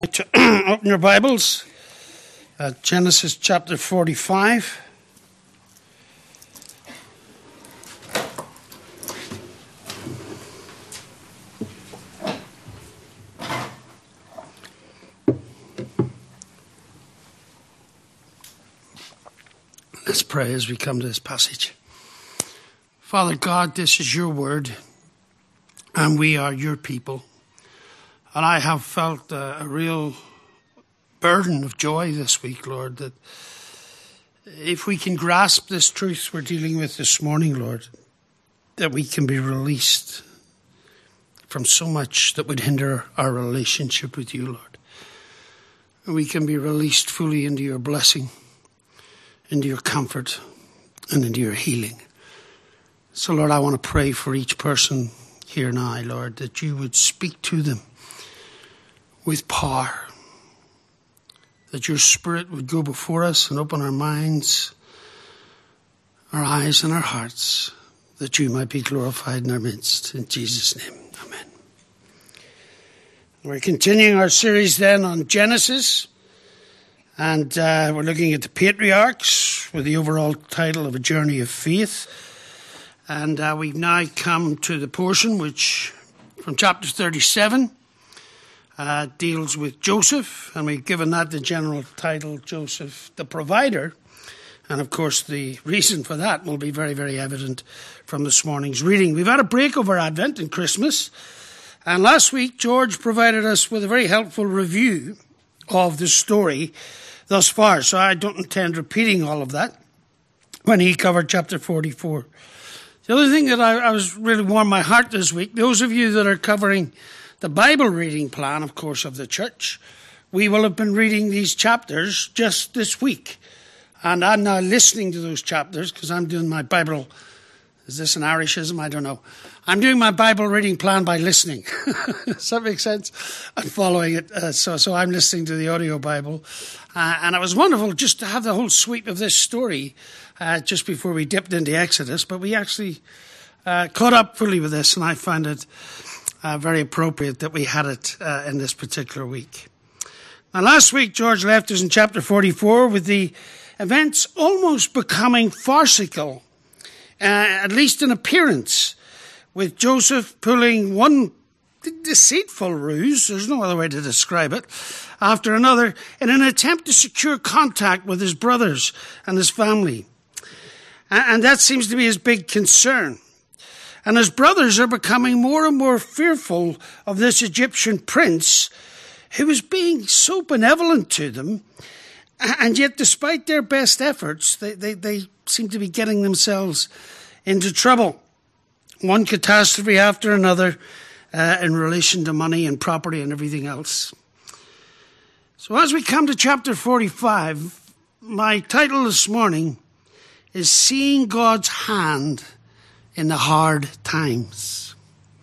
Open your Bibles at Genesis chapter 45. Let's pray as we come to this passage. Father God, this is your word, and we are your people. And I have felt a real burden of joy this week, Lord, that if we can grasp this truth we're dealing with this morning, Lord, that we can be released from so much that would hinder our relationship with you, Lord. And we can be released fully into your blessing, into your comfort, and into your healing. So, Lord, I want to pray for each person here now, Lord, that you would speak to them with power, that your Spirit would go before us and open our minds, our eyes and our hearts, that you might be glorified in our midst. In Jesus' name, amen. We're continuing our series then on Genesis, and we're looking at the patriarchs with the overall title of A Journey of Faith. And we've now come to the portion which, from chapter 37, deals with Joseph, and we've given that the general title, Joseph the Provider. And of course, the reason for that will be very, very evident from this morning's reading. We've had a break over Advent and Christmas, and last week George provided us with a very helpful review of the story thus far, so I don't intend repeating all of that when he covered chapter 44. The other thing that I was really warmed my heart this week, those of you that are covering the Bible reading plan, of course, of the church, we will have been reading these chapters just this week. And I'm now listening to those chapters because I'm doing my Bible. Is this an Irishism? I don't know. I'm doing my Bible reading plan by listening. Does that make sense? I'm following it. So I'm listening to the audio Bible. And it was wonderful just to have the whole sweep of this story just before we dipped into Exodus. But we actually caught up fully with this, and I found it very appropriate that we had it in this particular week. Now, last week, George left us in chapter 44 with the events almost becoming farcical, at least in appearance, with Joseph pulling one deceitful ruse, there's no other way to describe it, after another, in an attempt to secure contact with his brothers and his family. And that seems to be his big concern. And his brothers are becoming more and more fearful of this Egyptian prince who is being so benevolent to them. And yet, despite their best efforts, they seem to be getting themselves into trouble. One catastrophe after another in relation to money and property and everything else. So as we come to chapter 45, my title this morning is Seeing God's Hand in the Hard Times.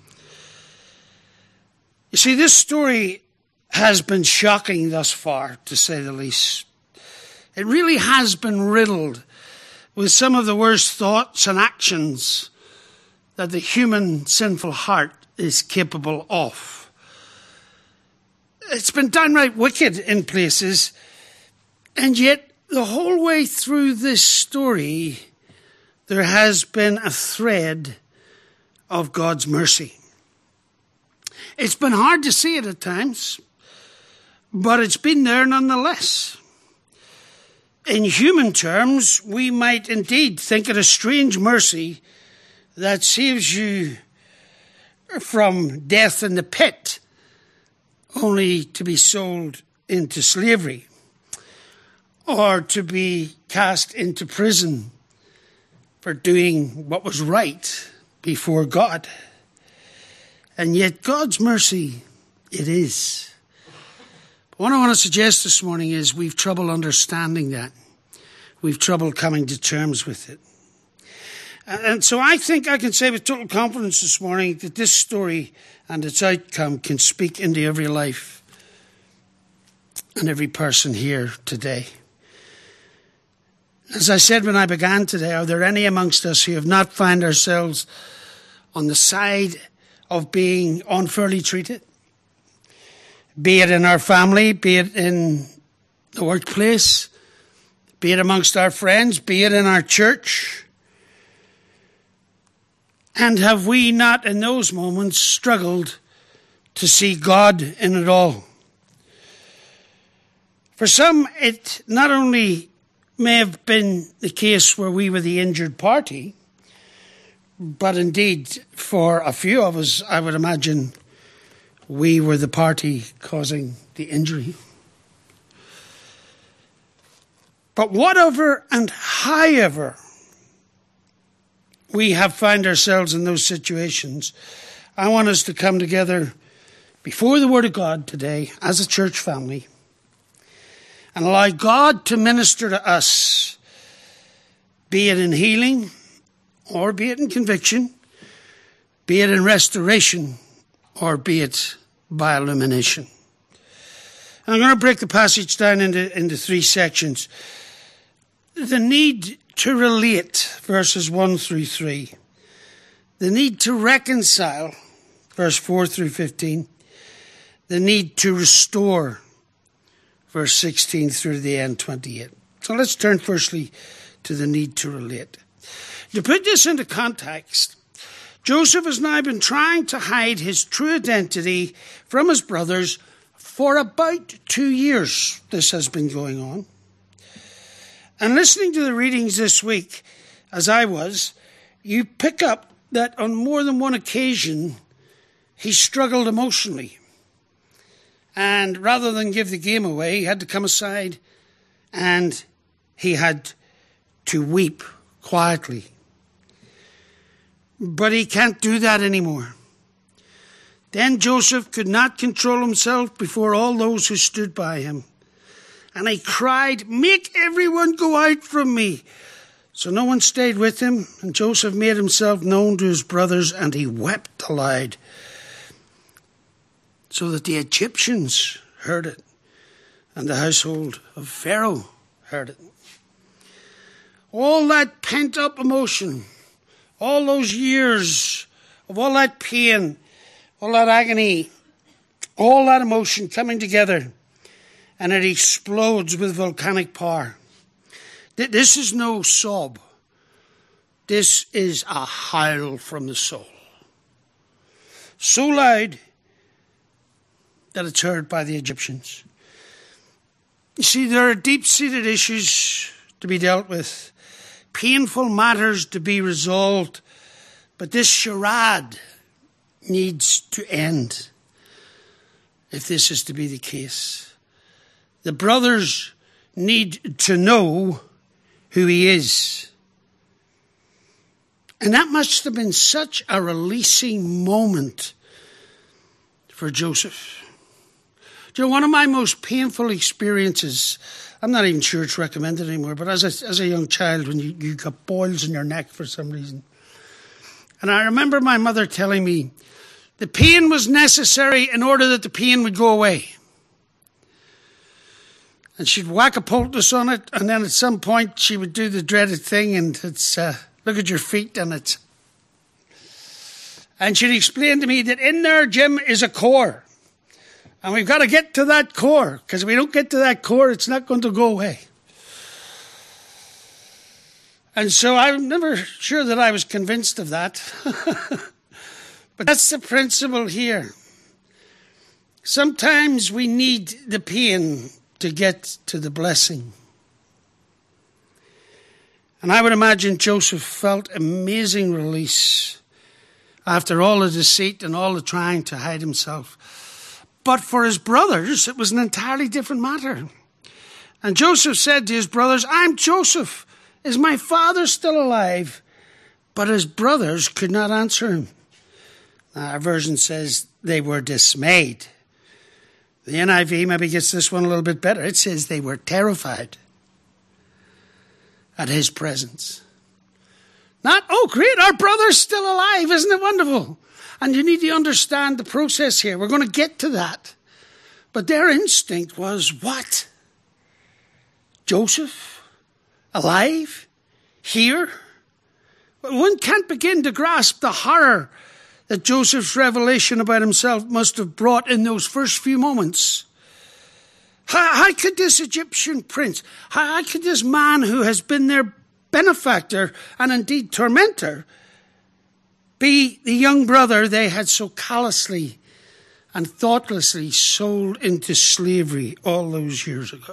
You see, this story has been shocking thus far, to say the least. It really has been riddled with some of the worst thoughts and actions that the human sinful heart is capable of. It's been downright wicked in places, and yet the whole way through this story, there has been a thread of God's mercy. It's been hard to see it at times, but it's been there nonetheless. In human terms, we might indeed think it a strange mercy that saves you from death in the pit, only to be sold into slavery, or to be cast into prison for doing what was right before God. And yet God's mercy, it is. But what I want to suggest this morning is we've trouble understanding that. We've trouble coming to terms with it. And so I think I can say with total confidence this morning that this story and its outcome can speak into every life and every person here today. As I said when I began today, are there any amongst us who have not found ourselves on the side of being unfairly treated, be it in our family, be it in the workplace, be it amongst our friends, be it in our church. And have we not in those moments struggled to see God in it all? For some, it not only may have been the case where we were the injured party, but indeed for a few of us, I would imagine we were the party causing the injury. But whatever and however we have found ourselves in those situations, I want us to come together before the Word of God today as a church family and allow God to minister to us, be it in healing or be it in conviction, be it in restoration or be it by illumination. And I'm going to break the passage down into three sections. The need to relate, verses 1 through 3. The need to reconcile, verse 4 through 15. The need to restore, verse 16 through the end, 28. So let's turn firstly to the need to relate. To put this into context, Joseph has now been trying to hide his true identity from his brothers for about 2 years. This has been going on. And listening to the readings this week, as I was, you pick up that on more than one occasion, he struggled emotionally. And rather than give the game away, he had to come aside and he had to weep quietly. But he can't do that anymore. Then Joseph could not control himself before all those who stood by him. And he cried, "Make everyone go out from me." So no one stayed with him, and Joseph made himself known to his brothers, and he wept aloud, so that the Egyptians heard it, and the household of Pharaoh heard it. All that pent-up emotion, all those years of all that pain, all that agony, all that emotion coming together, and it explodes with volcanic power. This is no sob. This is a howl from the soul. So loud that it's heard by the Egyptians. You see, there are deep-seated issues to be dealt with, painful matters to be resolved, but this charade needs to end if this is to be the case. The brothers need to know who he is. And that must have been such a releasing moment for Joseph. Do you know, one of my most painful experiences, I'm not even sure it's recommended anymore, but as a young child, when you got boils in your neck for some reason. And I remember my mother telling me the pain was necessary in order that the pain would go away. And she'd whack a poultice on it, and then at some point she would do the dreaded thing, and it's, look at your feet, and it's... And she'd explain to me that in there, Jim, is a core. And we've got to get to that core, because if we don't get to that core, it's not going to go away. And so I'm never sure that I was convinced of that. But that's the principle here. Sometimes we need the pain to get to the blessing. And I would imagine Joseph felt amazing release after all the deceit and all the trying to hide himself. But for his brothers, it was an entirely different matter. And Joseph said to his brothers, "I'm Joseph. Is my father still alive?" But his brothers could not answer him. Our version says they were dismayed. The NIV maybe gets this one a little bit better. It says they were terrified at his presence. Not, "Oh, great, our brother's still alive. Isn't it wonderful?" And you need to understand the process here. We're going to get to that. But their instinct was, what? Joseph? Alive? Here? One can't begin to grasp the horror that Joseph's revelation about himself must have brought in those first few moments. How could this Egyptian prince, how could this man who has been their benefactor and indeed tormentor be the young brother they had so callously and thoughtlessly sold into slavery all those years ago?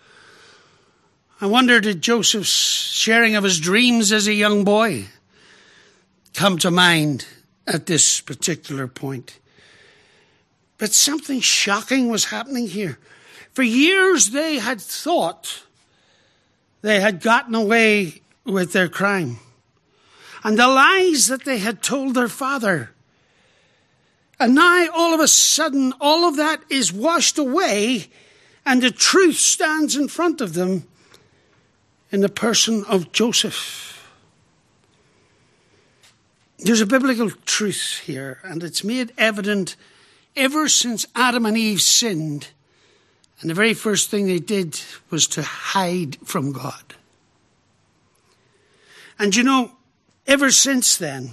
I wonder, did Joseph's sharing of his dreams as a young boy come to mind at this particular point? But something shocking was happening here. For years they had thought they had gotten away with their crime and the lies that they had told their father. And now all of a sudden all of that is washed away and the truth stands in front of them in the person of Joseph. There's a biblical truth here, and it's made evident ever since Adam and Eve sinned, and the very first thing they did was to hide from God. And you know, ever since then,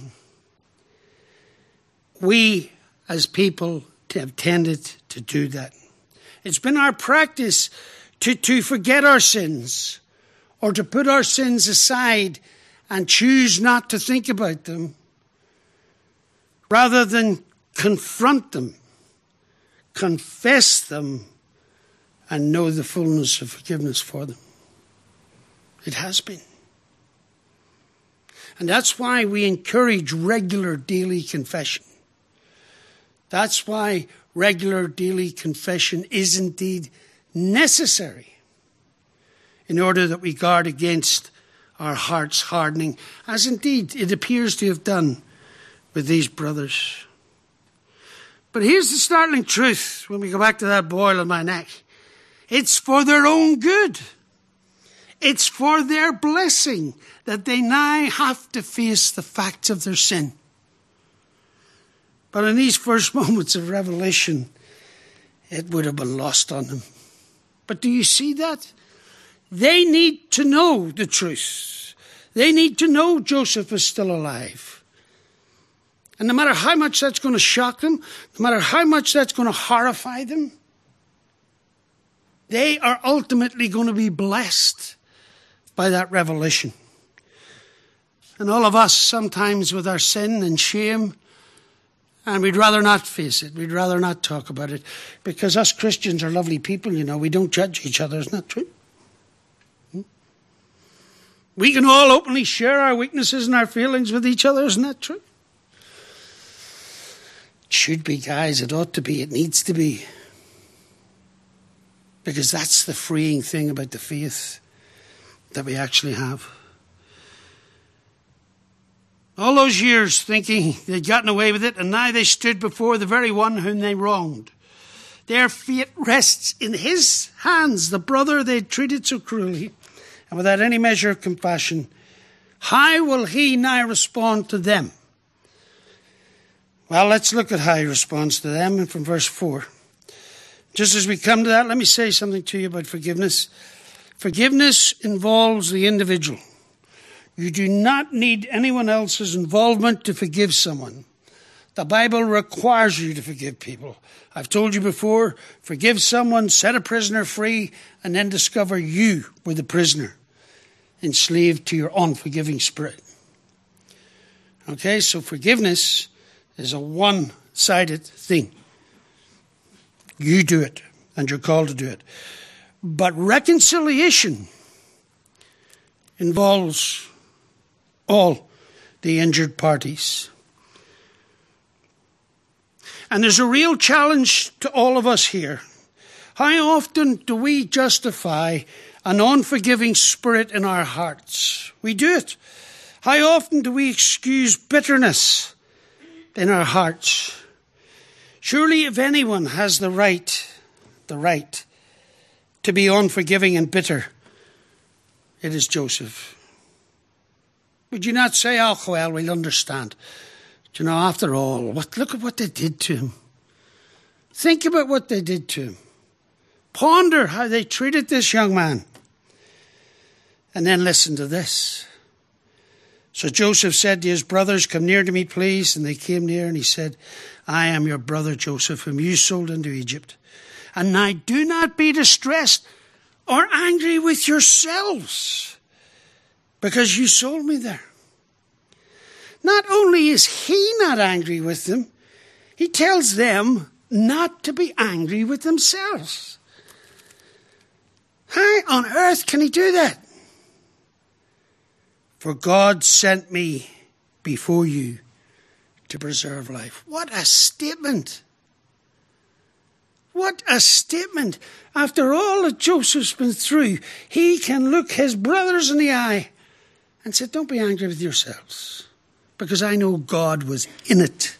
we as people have tended to do that. It's been our practice to forget our sins, or to put our sins aside and choose not to think about them, rather than confront them, confess them, and know the fullness of forgiveness for them. It has been. And that's why we encourage regular daily confession. That's why regular daily confession is indeed necessary, in order that we guard against our hearts hardening, as indeed it appears to have done with these brothers. But here's the startling truth when we go back to that boil on my neck. It's for their own good. It's for their blessing that they now have to face the facts of their sin. But in these first moments of revelation, it would have been lost on them. But do you see that? They need to know the truth. They need to know Joseph is still alive. And no matter how much that's going to shock them, no matter how much that's going to horrify them, they are ultimately going to be blessed by that revelation. And all of us, sometimes with our sin and shame, and we'd rather not face it. We'd rather not talk about it. Because us Christians are lovely people, you know. We don't judge each other. Isn't that true? We can all openly share our weaknesses and our feelings with each other. Isn't that true? It should be, guys. It ought to be. It needs to be. Because that's the freeing thing about the faith that we actually have. All those years thinking they'd gotten away with it, and now they stood before the very one whom they wronged. Their fate rests in his hands, the brother they'd treated so cruelly and without any measure of compassion. How will he now respond to them? Well, let's look at how he responds to them, and from verse 4. Just as we come to that, let me say something to you about forgiveness. Forgiveness involves the individual. You do not need anyone else's involvement to forgive someone. The Bible requires you to forgive people. I've told you before, forgive someone, set a prisoner free, and then discover you were the prisoner, enslaved to your unforgiving spirit. Okay, so forgiveness is a one-sided thing. You do it, and you're called to do it. But reconciliation involves all the injured parties. And there's a real challenge to all of us here. How often do we justify an unforgiving spirit in our hearts? We do it. How often do we excuse bitterness in our hearts? Surely if anyone has the right to be unforgiving and bitter, it is Joseph. Would you not say, oh, well, we'll understand. Do you know, after all, look at what they did to him. Think about what they did to him. Ponder how they treated this young man. And then listen to this. So Joseph said to his brothers, "Come near to me, please." And they came near, and he said, "I am your brother Joseph, whom you sold into Egypt. And now do not be distressed or angry with yourselves, because you sold me there." Not only is he not angry with them, he tells them not to be angry with themselves. How on earth can he do that? "For God sent me before you to preserve life." What a statement. What a statement. After all that Joseph's been through, he can look his brothers in the eye and say, "Don't be angry with yourselves, because I know God was in it."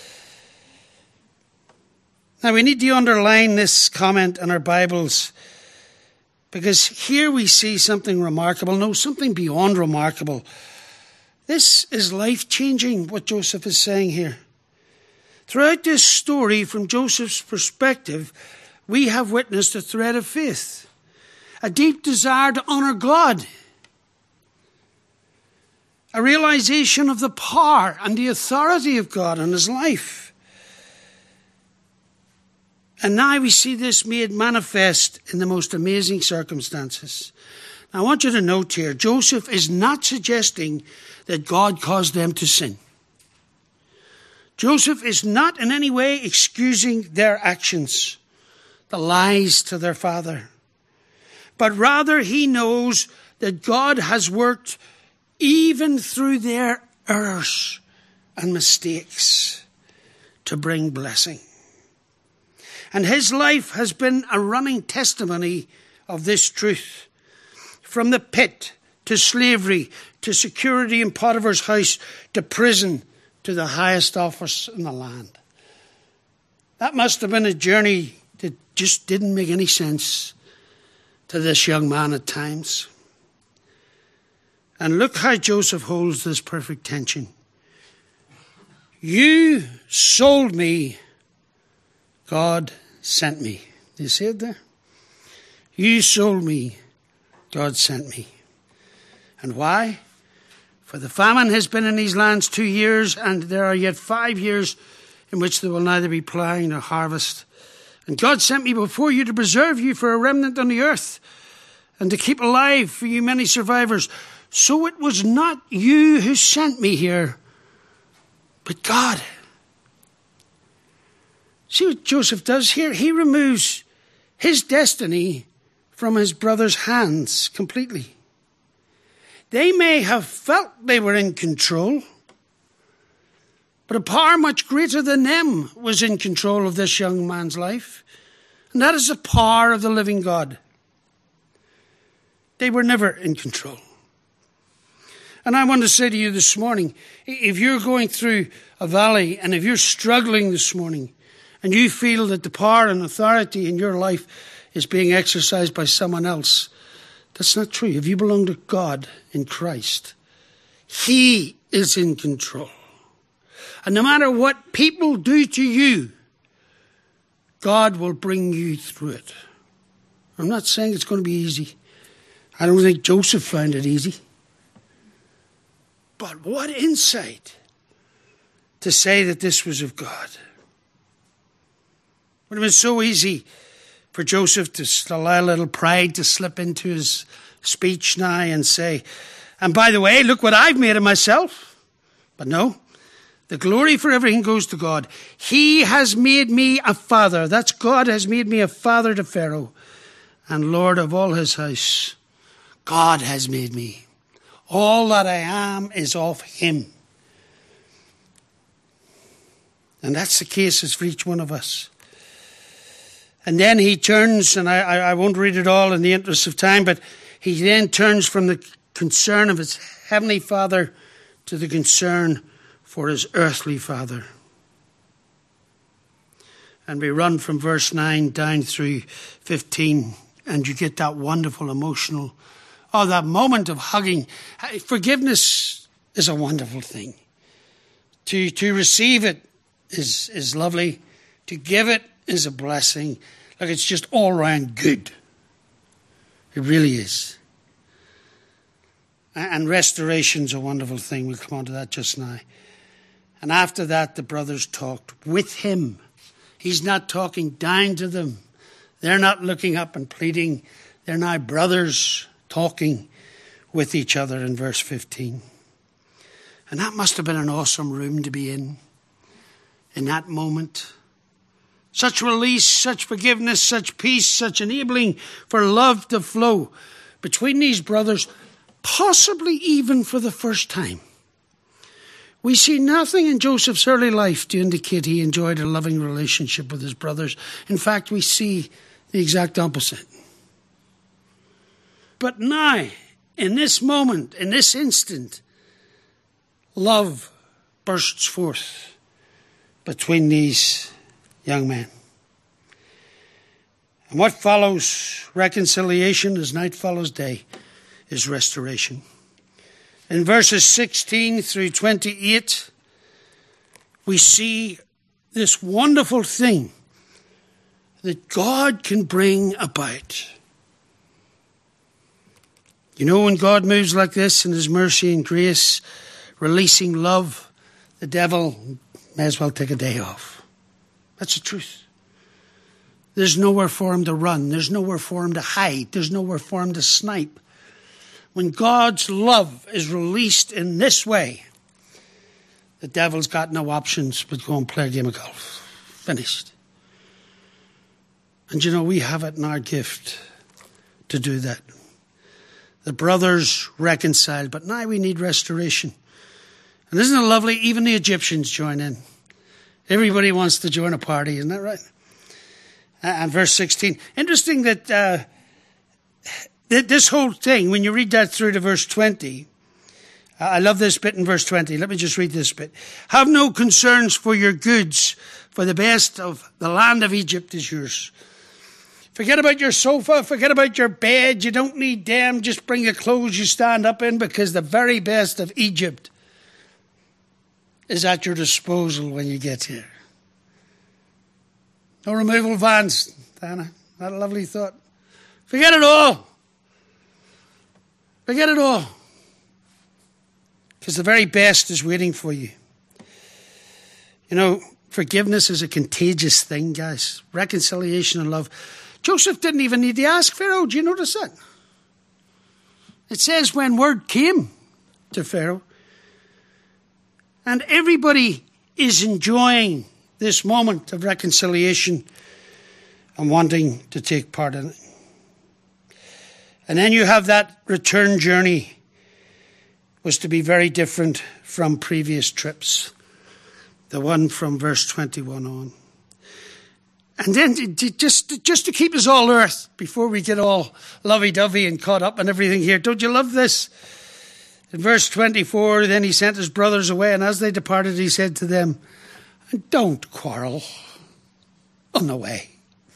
Now we need to underline this comment in our Bibles, because here we see something remarkable. No, something beyond remarkable. This is life-changing, what Joseph is saying here. Throughout this story, from Joseph's perspective, we have witnessed a thread of faith, a deep desire to honor God, a realization of the power and the authority of God in his life. And now we see this made manifest in the most amazing circumstances. Now I want you to note here, Joseph is not suggesting that God caused them to sin. Joseph is not in any way excusing their actions, the lies to their father. But rather he knows that God has worked even through their errors and mistakes to bring blessing. And his life has been a running testimony of this truth. From the pit to slavery to security in Potiphar's house to prison to the highest office in the land. That must have been a journey that just didn't make any sense to this young man at times. And look how Joseph holds this perfect tension. "You sold me, God sent me." Do you see it there? "You sold me, God sent me." And why? "For the famine has been in these lands 2 years, and there are yet 5 years in which they will neither be plowing nor harvest. And God sent me before you to preserve you for a remnant on the earth, and to keep alive for you many survivors. So it was not you who sent me here, but God." See what Joseph does here? He removes his destiny from his brother's hands completely. They may have felt they were in control, but a power much greater than them was in control of this young man's life. And that is the power of the living God. They were never in control. And I want to say to you this morning, if you're going through a valley and if you're struggling this morning and you feel that the power and authority in your life is being exercised by someone else, that's not true. If you belong to God in Christ, He is in control. And no matter what people do to you, God will bring you through it. I'm not saying it's going to be easy. I don't think Joseph found it easy. But what insight to say that this was of God. It would have been so easy for Joseph to allow a little pride to slip into his speech now and say, "And by the way, look what I've made of myself." But no, the glory for everything goes to God. He has made me a father. That's God has made me a father to Pharaoh and Lord of all his house. God has made me. All that I am is of Him. And that's the case for each one of us. And then he turns, and I won't read it all in the interest of time, but he then turns from the concern of his heavenly Father to the concern for his earthly father. And we run from verse 9 down through 15, and you get that wonderful emotional, that moment of hugging. Forgiveness is a wonderful thing. To receive it is lovely. To give it is a blessing. Like, it's just all around good. It really is. And restoration's a wonderful thing. We'll come on to that just now. And after that, the brothers talked with him. He's not talking down to them. They're not looking up and pleading. They're now brothers talking with each other in verse 15. And that must have been an awesome room to be in that moment. Such release, such forgiveness, such peace, such enabling for love to flow between these brothers, possibly even for the first time. We see nothing in Joseph's early life to indicate he enjoyed a loving relationship with his brothers. In fact, we see the exact opposite. But now, in this moment, in this instant, love bursts forth between these young men. And what follows reconciliation as night follows day is restoration. In verses 16 through 28, we see this wonderful thing that God can bring about. You know, when God moves like this in his mercy and grace, releasing love, the devil may as well take a day off. That's the truth. There's nowhere for him to run. There's nowhere for him to hide. There's nowhere for him to snipe. When God's love is released in this way, the devil's got no options but go and play a game of golf. Finished. And you know, we have it in our gift to do that. The brothers reconciled, but now we need restoration. And isn't it lovely? Even the Egyptians join in. Everybody wants to join a party, isn't that right? And verse 16. Interesting that this whole thing, when you read that through to verse 20, I love this bit in verse 20. Let me just read this bit. Have no concerns for your goods, for the best of the land of Egypt is yours. Forget about your sofa, forget about your bed. You don't need them. Just bring the clothes you stand up in, because the very best of Egypt is at your disposal when you get here. No removal vans, Dana. Not a lovely thought. Forget it all. Forget it all. Because the very best is waiting for you. You know, forgiveness is a contagious thing, guys. Reconciliation and love. Joseph didn't even need to ask Pharaoh. Do you notice that? It says when word came to Pharaoh, and everybody is enjoying this moment of reconciliation and wanting to take part in it. And then you have that return journey was to be very different from previous trips. The one from verse 21 on. And then just to keep us all earth before we get all lovey-dovey and caught up and everything here. Don't you love this? In verse 24, then he sent his brothers away, and as they departed, he said to them, don't quarrel on the way.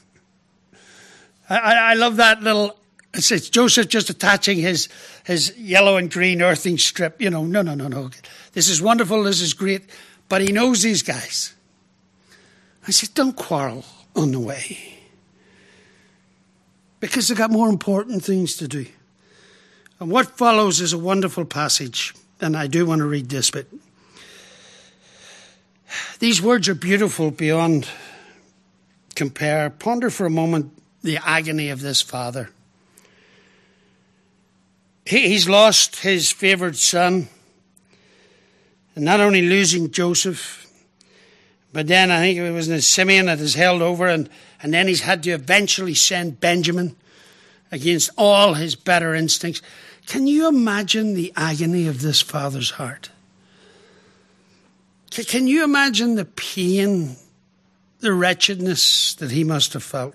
I love that little, it's Joseph just attaching his yellow and green earthing strip. You know, no. This is wonderful, this is great. But he knows these guys. I said, don't quarrel on the way. Because they've got more important things to do. And what follows is a wonderful passage. And I do want to read this bit. These words are beautiful beyond compare. Ponder for a moment the agony of this father. He's lost his favored son. And not only losing Joseph, but then I think it was Simeon that is held over, and then he's had to eventually send Benjamin against all his better instincts. Can you imagine the agony of this father's heart? Can you imagine the pain, the wretchedness that he must have felt?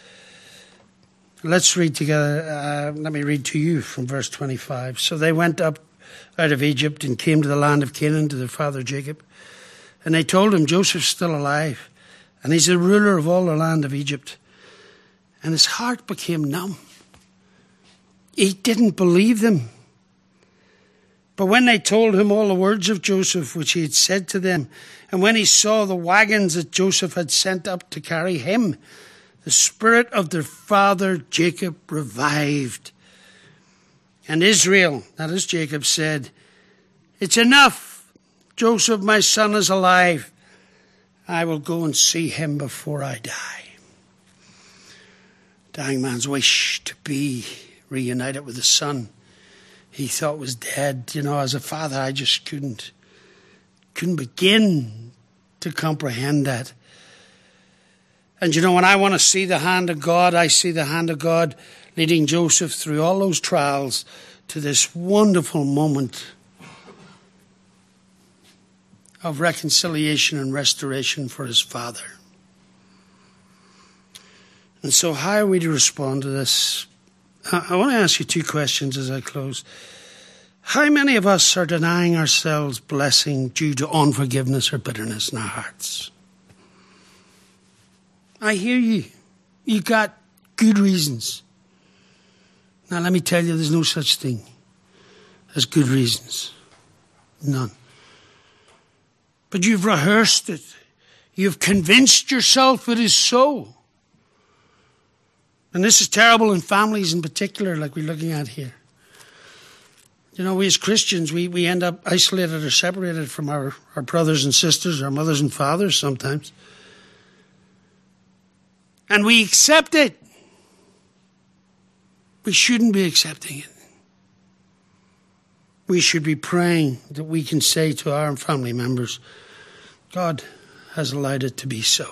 Let's read together. Let me read to you from verse 25. So they went up out of Egypt and came to the land of Canaan to their father Jacob. And they told him, Joseph's still alive, and he's the ruler of all the land of Egypt. And his heart became numb. He didn't believe them. But when they told him all the words of Joseph, which he had said to them, and when he saw the wagons that Joseph had sent up to carry him, the spirit of their father Jacob revived. And Israel, that is Jacob, said, "It's enough. Joseph, my son, is alive. I will go and see him before I die." Dying man's wish to be reunited with the son he thought was dead. As a father, I just couldn't begin to comprehend that. And when I want to see the hand of God, I see the hand of God leading Joseph through all those trials to this wonderful moment of reconciliation and restoration for his father. And so how are we to respond to this? I want to ask you two questions as I close. How many of us are denying ourselves blessing due to unforgiveness or bitterness in our hearts? I hear you. You got good reasons. Now let me tell you, there's no such thing as good reasons. None. But you've rehearsed it. You've convinced yourself it is so. And this is terrible in families in particular, like we're looking at here. We as Christians, we end up isolated or separated from our brothers and sisters, our mothers and fathers sometimes. And we accept it. We shouldn't be accepting it. We should be praying that we can say to our family members, God has allowed it to be so.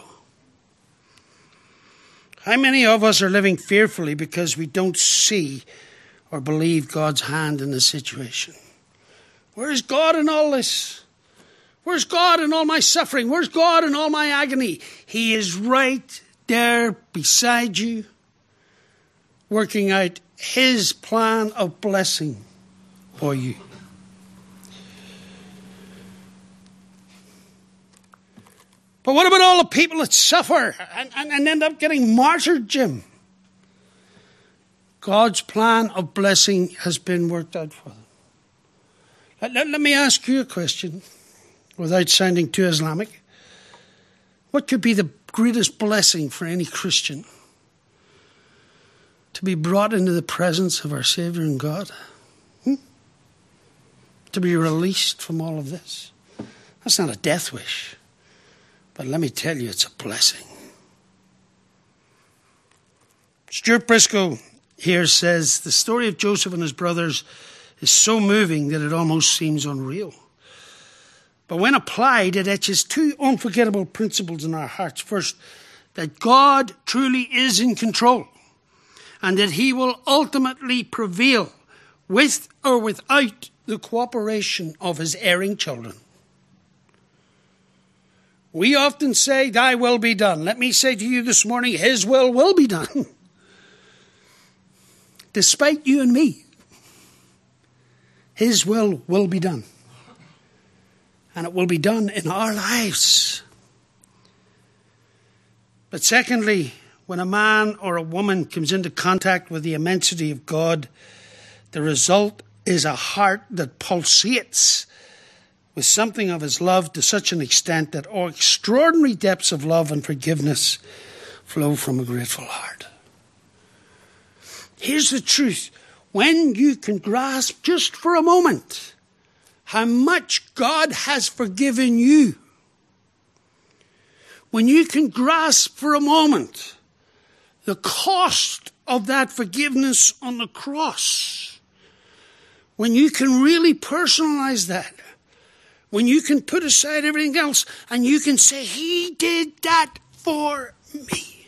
How many of us are living fearfully because we don't see or believe God's hand in the situation? Where's God in all this? Where's God in all my suffering? Where's God in all my agony? He is right there beside you, working out his plan of blessing for you. But what about all the people that suffer and end up getting martyred, Jim? God's plan of blessing has been worked out for them. Let me ask you a question without sounding too Islamic. What could be the greatest blessing for any Christian? To be brought into the presence of our Saviour and God? To be released from all of this? That's not a death wish. But let me tell you, it's a blessing. Stuart Briscoe here says, the story of Joseph and his brothers is so moving that it almost seems unreal. But when applied, it etches two unforgettable principles in our hearts. First, that God truly is in control, and that he will ultimately prevail with or without the cooperation of his erring children. We often say, thy will be done. Let me say to you this morning, his will be done. Despite you and me, his will be done. And it will be done in our lives. But secondly, when a man or a woman comes into contact with the immensity of God, the result is a heart that pulsates with something of his love to such an extent that all extraordinary depths of love and forgiveness flow from a grateful heart. Here's the truth. When you can grasp just for a moment how much God has forgiven you, when you can grasp for a moment the cost of that forgiveness on the cross, when you can really personalize that, when you can put aside everything else and you can say, he did that for me,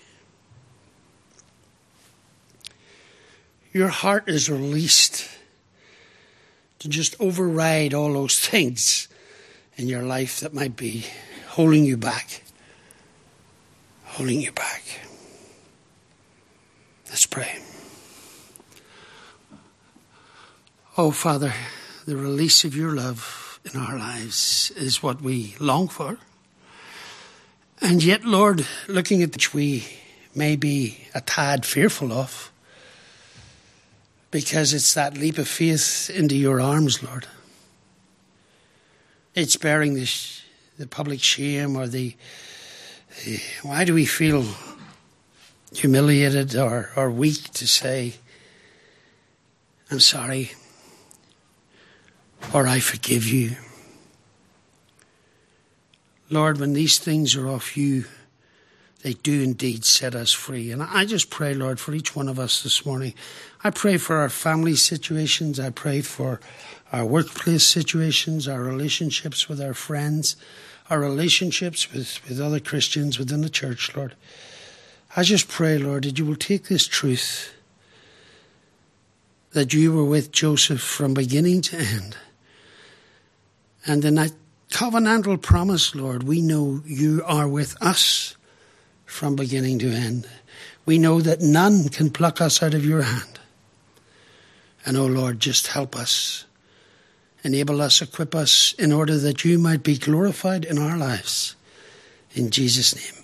your heart is released to just override all those things in your life that might be holding you back. Holding you back. Let's pray. Oh, Father, the release of your love in our lives is what we long for. And yet, Lord, looking at which we may be a tad fearful of, because it's that leap of faith into your arms, Lord. It's bearing the public shame or the why do we feel humiliated or weak to say, I'm sorry, or I forgive you. Lord, when these things are of you, they do indeed set us free. And I just pray, Lord, for each one of us this morning. I pray for our family situations. I pray for our workplace situations, our relationships with our friends, our relationships with other Christians within the church, Lord. I just pray, Lord, that you will take this truth, that you were with Joseph from beginning to end. And in that covenantal promise, Lord, we know you are with us from beginning to end. We know that none can pluck us out of your hand. And oh Lord, just help us. Enable us, equip us in order that you might be glorified in our lives. In Jesus' name.